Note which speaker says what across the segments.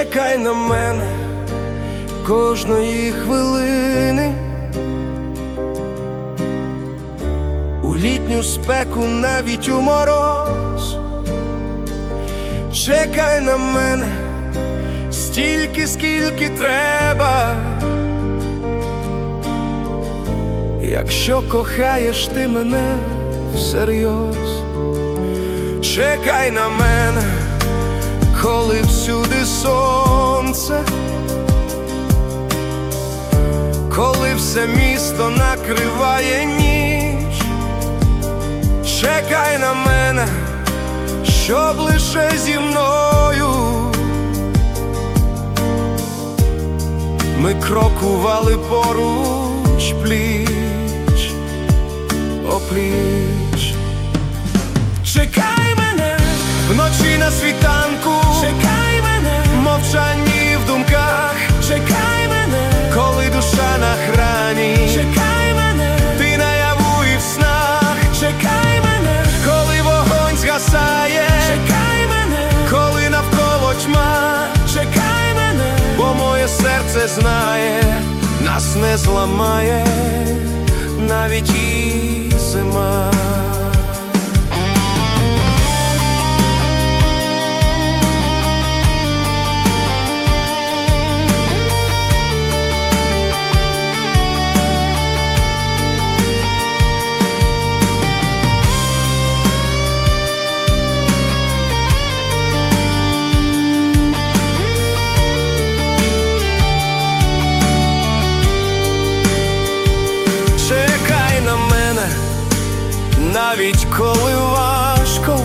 Speaker 1: Чекай на мене кожної хвилини, у літню спеку, навіть у мороз. Чекай на мене стільки, скільки треба, якщо кохаєш ти мене всерйоз. Чекай на мене, коли всюди сонце, коли все місто накриває ніч. Чекай на мене, щоб лише зі мною ми крокували поруч, пліч опліч. Чекай мене вночі на світанку, чекай мене в мовчанні, в думках, чекай мене, коли душа на грані, чекай мене, ти наяву і в снах, чекай мене, коли вогонь згасає, чекай мене, коли навколо тьма, чекай мене, бо моє серце знає, нас не зламає навіть і зима. Навіть коли важко,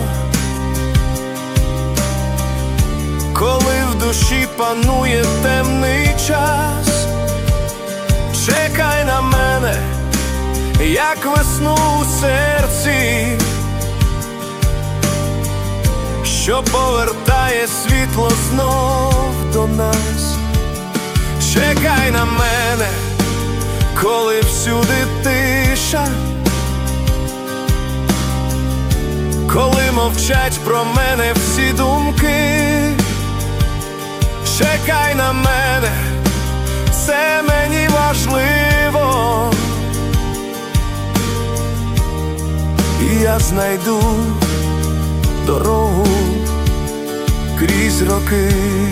Speaker 1: коли в душі панує темний час, чекай на мене, як весну у серці, що повертає світло знов до нас. Чекай на мене, коли всюди тиша, коли мовчать про мене всі думки. Чекай на мене, це мені важливо, і я знайду дорогу крізь роки.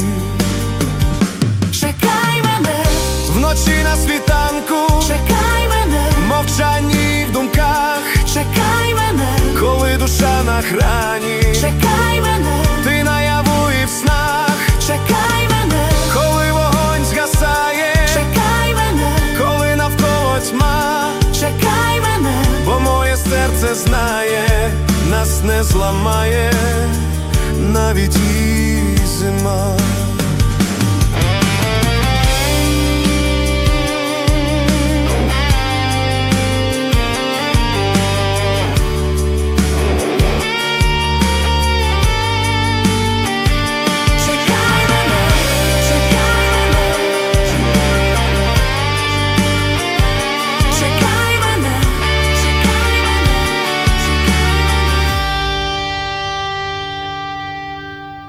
Speaker 2: Чекай мене
Speaker 1: вночі на світанку,
Speaker 2: чекай мене
Speaker 1: в мовчанні, в думках,
Speaker 2: чекай мене,
Speaker 1: коли душа на грані,
Speaker 2: чекай мене,
Speaker 1: ти наяву і в снах,
Speaker 2: чекай мене,
Speaker 1: коли вогонь згасає,
Speaker 2: чекай мене,
Speaker 1: коли навколо тьма,
Speaker 2: чекай мене,
Speaker 1: бо моє серце знає, нас не зламає навіть і зима.